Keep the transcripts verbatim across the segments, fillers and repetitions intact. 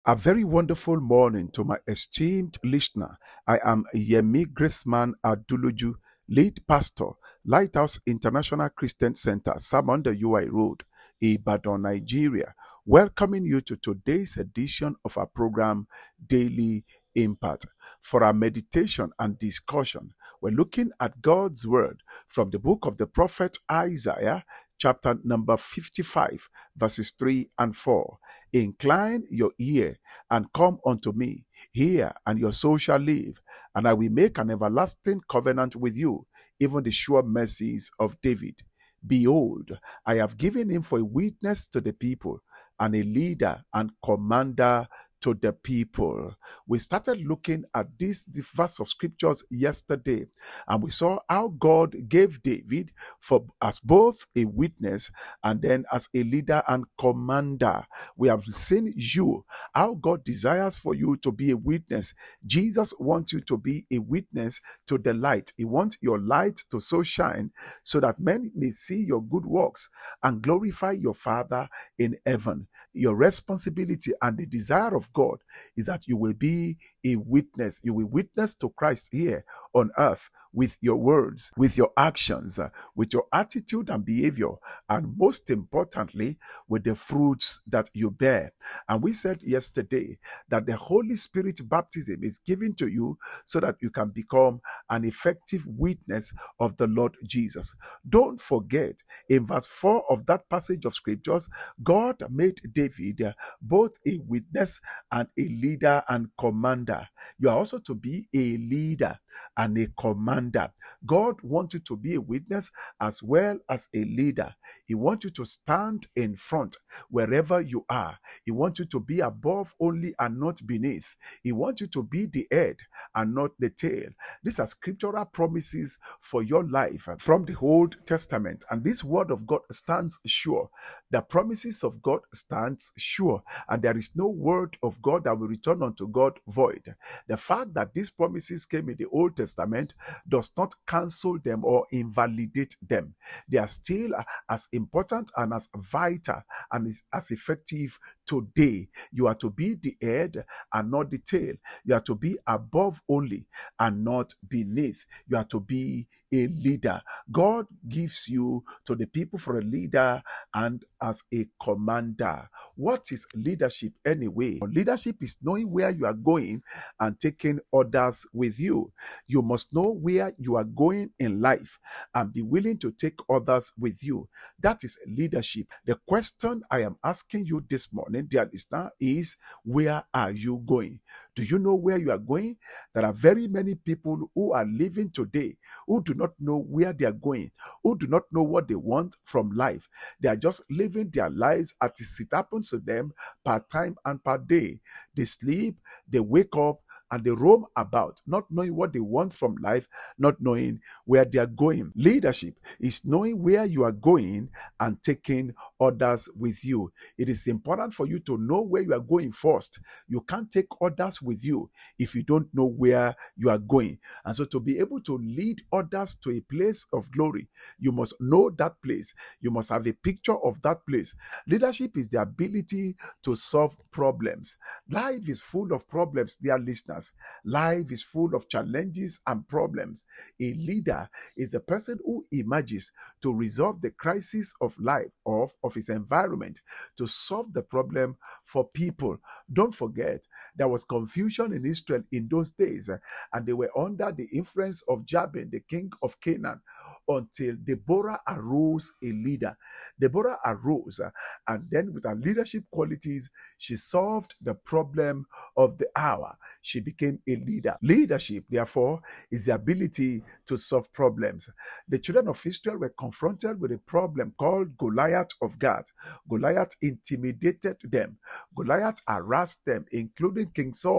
A very wonderful morning to my esteemed listener. I am Yemi Graceman Aduluju, lead pastor, Lighthouse International Christian Center, Samonda U I Road, Ibadan, Nigeria, welcoming you to today's edition of our program, Daily Impact. For our meditation and discussion, we're looking at God's Word from the book of the prophet Isaiah, chapter number fifty-five, verses three and four. Incline your ear and come unto me, hear, and your soul shall live, and I will make an everlasting covenant with you, even the sure mercies of David. Behold, I have given him for a witness to the people, and a leader and commander to the people. We started looking at this verse of scriptures yesterday, and we saw how God gave David for as both a witness and then as a leader and commander. We have seen you, how God desires for you to be a witness. Jesus wants you to be a witness to the light. He wants your light to so shine so that men may see your good works and glorify your Father in heaven. Your responsibility and the desire of God is that you will be a witness. You will witness to Christ here on earth with your words, with your actions, uh, with your attitude and behavior, and most importantly, with the fruits that you bear. And we said yesterday that the Holy Spirit baptism is given to you so that you can become an effective witness of the Lord Jesus. Don't forget, in verse four of that passage of scriptures, God made David uh, both a witness and a leader and commander. You are also to be a leader and a commander. God wants you to be a witness as well as a leader. He wants you to stand in front wherever you are. He wants you to be above only and not beneath. He wants you to be the head and not the tail. These are scriptural promises for your life from the Old Testament. And this word of God stands sure. The promises of God stands sure. And there is no word of God that will return unto God void. The fact that these promises came in the Old Testament does not cancel them or invalidate them. They are still as important and as vital and as effective today. You are to be the head and not the tail. You are to be above only and not beneath. You are to be a leader. God gives you to the people for a leader and as a commander. What is leadership anyway? Leadership is knowing where you are going and taking others with you. You must know where you are going in life and be willing to take others with you. That is leadership. The question I am asking you this morning, dear listener, is where are you going? Do you know where you are going? There are very many people who are living today who do not know where they are going, who do not know what they want from life. They are just living their lives as it happens to them per time and per day. They sleep, they wake up, and they roam about, not knowing what they want from life, not knowing where they are going. Leadership is knowing where you are going and taking others with you. It is important for you to know where you are going first. You can't take others with you if you don't know where you are going. And so to be able to lead others to a place of glory, you must know that place. You must have a picture of that place. Leadership is the ability to solve problems. Life is full of problems, dear listeners. Life is full of challenges and problems. A leader is a person who emerges to resolve the crisis of life, of, of his environment, to solve the problem for people. Don't forget, there was confusion in Israel in those days, and they were under the influence of Jabin, the king of Canaan, until Deborah arose a leader. Deborah arose, uh, and then with her leadership qualities, she solved the problem of the hour. She became a leader. Leadership, therefore, is the ability to solve problems. The children of Israel were confronted with a problem called Goliath of Gath. Goliath intimidated them. Goliath harassed them, including King Saul,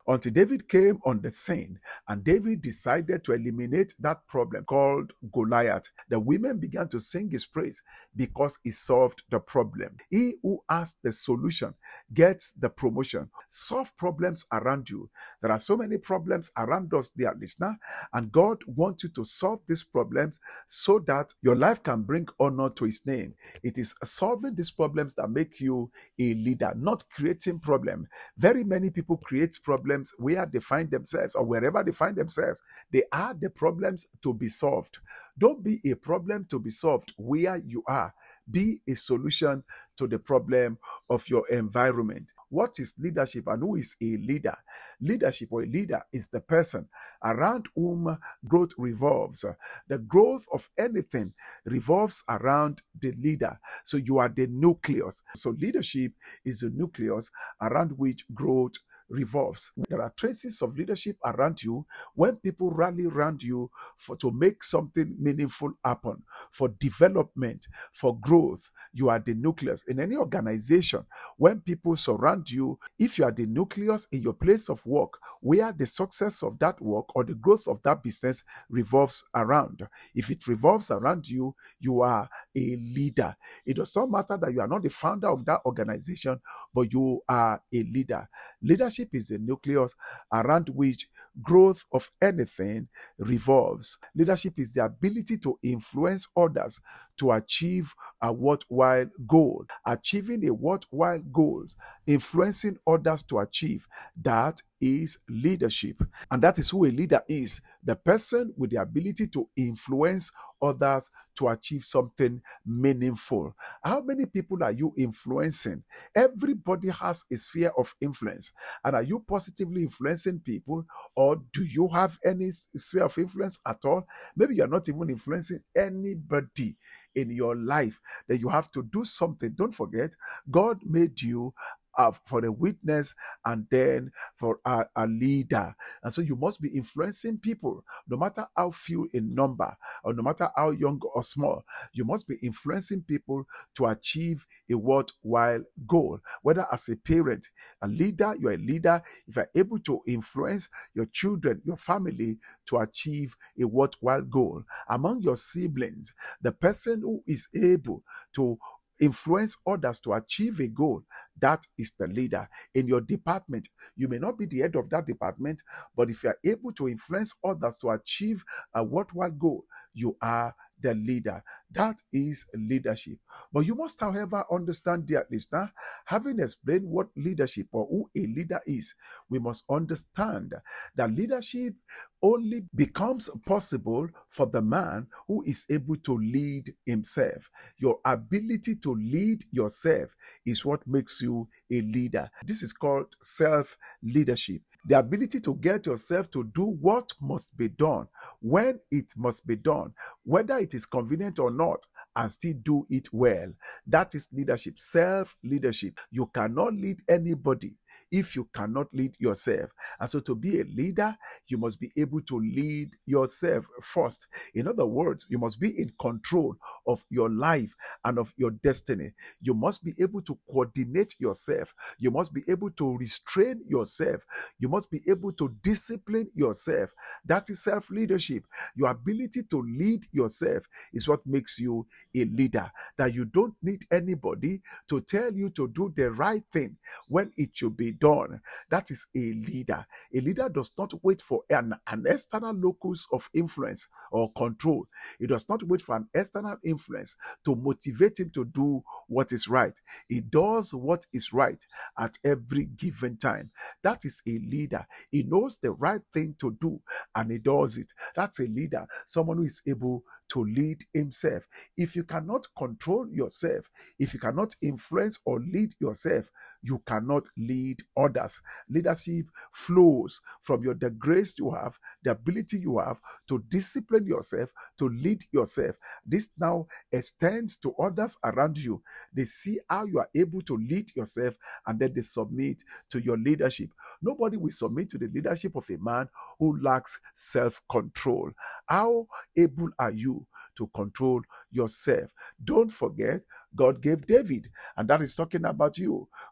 until David came on the scene, and David decided to eliminate that problem called Goliath. The women began to sing his praise because he solved the problem. He who has the solution gets the promotion. Solve problems around you. There are so many problems around us, dear listener, and God wants you to solve these problems so that your life can bring honor to his name. It is solving these problems that make you a leader, not creating problems. Very many people create problems where they find themselves, or wherever they find themselves. They are the problems to be solved. Don't be a problem to be solved where you are. Be a solution to the problem of your environment. What is leadership and who is a leader? Leadership or a leader is the person around whom growth revolves. The growth of anything revolves around the leader. So you are the nucleus. So leadership is the nucleus around which growth revolves. There are traces of leadership around you when people rally around you for to make something meaningful happen, for development, for growth. You are the nucleus in any organization. When people surround you, if you are the nucleus in your place of work, where the success of that work or the growth of that business revolves around. If it revolves around you, you are a leader. It does not matter that you are not the founder of that organization, but you are a leader. Leadership is the nucleus around which growth of anything revolves. Leadership is the ability to influence others to achieve a worthwhile goal. Achieving a worthwhile goal, influencing others to achieve, that is leadership. And that is who a leader is. The person with the ability to influence others to achieve something meaningful. How many people are you influencing? Everybody has a sphere of influence. And are you positively influencing people, or do you have any sphere of influence at all? Maybe you're not even influencing anybody in your life. Then you have to do something. Don't forget, God made you Uh, for a witness and then for a, a leader. And so you must be influencing people, no matter how few in number or no matter how young or small. You must be influencing people to achieve a worthwhile goal. Whether as a parent, a leader, you're a leader. If you're able to influence your children, your family to achieve a worthwhile goal. Among your siblings, the person who is able to influence others to achieve a goal, that is the leader. In your department, you may not be the head of that department, but if you are able to influence others to achieve a worthwhile goal, you are the leader. That is leadership. But you must, however, understand, dear listener, having explained what leadership or who a leader is, we must understand that leadership only becomes possible for the man who is able to lead himself. Your ability to lead yourself is what makes you a leader. This is called self-leadership. The ability to get yourself to do what must be done, when it must be done, whether it is convenient or not, and still do it well. That is leadership, self-leadership. You cannot lead anybody if you cannot lead yourself. And so to be a leader, you must be able to lead yourself first. In other words, you must be in control of your life and of your destiny. You must be able to coordinate yourself. You must be able to restrain yourself. You must be able to discipline yourself. That is self-leadership. Your ability to lead yourself is what makes you a leader. That you don't need anybody to tell you to do the right thing when it should be done. That is a leader. A leader does not wait for an, an external locus of influence or control. He does not wait for an external influence to motivate him to do what is right. He does what is right at every given time. That is a leader. He knows the right thing to do and he does it. That's a leader. Someone who is able to lead himself. If you cannot control yourself, if you cannot influence or lead yourself, you cannot lead others. Leadership flows from your the grace you have, the ability you have to discipline yourself, to lead yourself. This now extends to others around you. They see how you are able to lead yourself and then they submit to your leadership. Nobody will submit to the leadership of a man who lacks self-control. How able are you to control yourself? Don't forget, God gave David, and that is talking about you.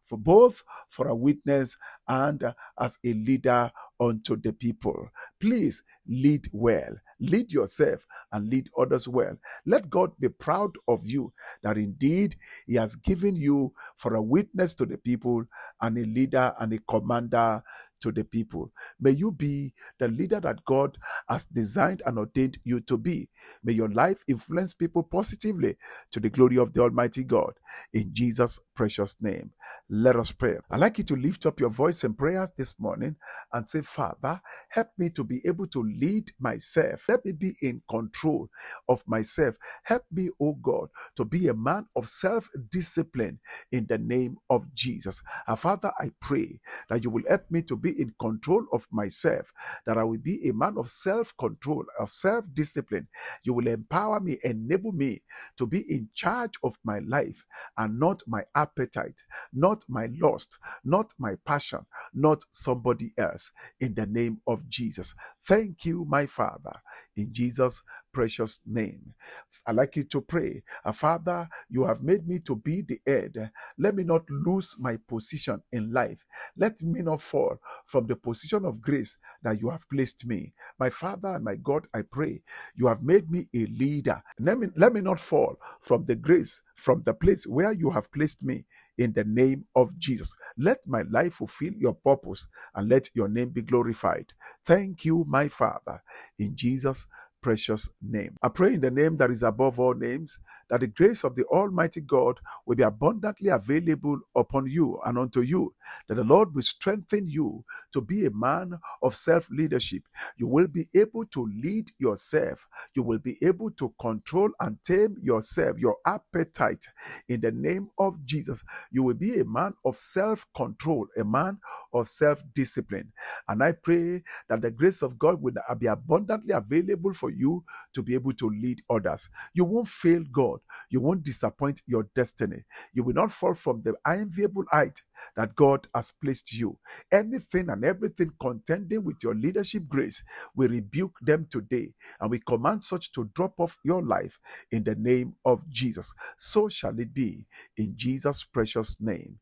for both for a witness and uh, as a leader unto the people. Please lead well, lead yourself and lead others well. Let God be proud of you that indeed he has given you for a witness to the people and a leader and a commander to the people. May you be the leader that God has designed and ordained you to be. May your life influence people positively to the glory of the Almighty God. In Jesus' precious name, let us pray. I'd like you to lift up your voice in prayers this morning and say, Father, help me to be able to lead myself. Let me be in control of myself. Help me, oh God, to be a man of self-discipline in the name of Jesus. Our Father, I pray that you will help me to be in control of myself, that I will be a man of self-control, of self-discipline. You will empower me, enable me to be in charge of my life and not my appetite, not my lust, not my passion, not somebody else. In the name of Jesus. Thank you, my Father, in Jesus' precious name. I'd like you to pray. Father, you have made me to be the head. Let me not lose my position in life. Let me not fall from the position of grace that you have placed me. My Father and my God, I pray, you have made me a leader. Let me, let me not fall from the grace, from the place where you have placed me. In the name of Jesus, let my life fulfill your purpose and let your name be glorified. Thank you, my Father, in Jesus' precious name. I pray in the name that is above all names, that the grace of the Almighty God will be abundantly available upon you and unto you, that the Lord will strengthen you to be a man of self-leadership. You will be able to lead yourself. You will be able to control and tame yourself, your appetite. In the name of Jesus, you will be a man of self-control, a man of self-discipline. And I pray that the grace of God will be abundantly available for you to be able to lead others. You won't fail God. You won't disappoint your destiny. You will not fall from the enviable height that God has placed you. Anything and everything contending with your leadership grace, we rebuke them today and we command such to drop off your life in the name of Jesus. So shall it be in Jesus' precious name.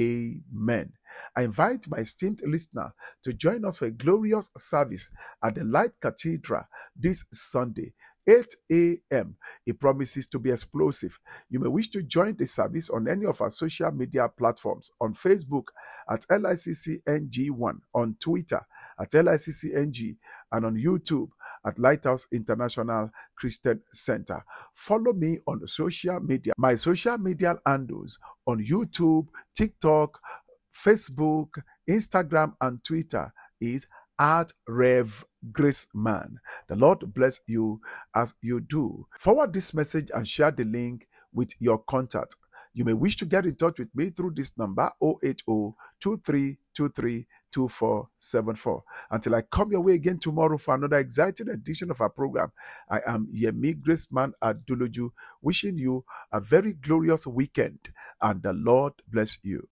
Amen. I invite my esteemed listener to join us for a glorious service at the Light Cathedral this Sunday, eight a.m. It promises to be explosive. You may wish to join the service on any of our social media platforms, on Facebook at L I C C N G one, on Twitter at L I C C N G, and on YouTube at Lighthouse International Christian Center. Follow me on social media. My social media handles on YouTube, TikTok, Facebook, Instagram, and Twitter is at Rev Grace Man. The Lord bless you as you do. Forward this message and share the link with your contact. You may wish to get in touch with me through this number, zero eight zero, two three two three, two four seven four. Until I come your way again tomorrow for another exciting edition of our program, I am Yemi Graceman Aduluju, wishing you a very glorious weekend, and the Lord bless you.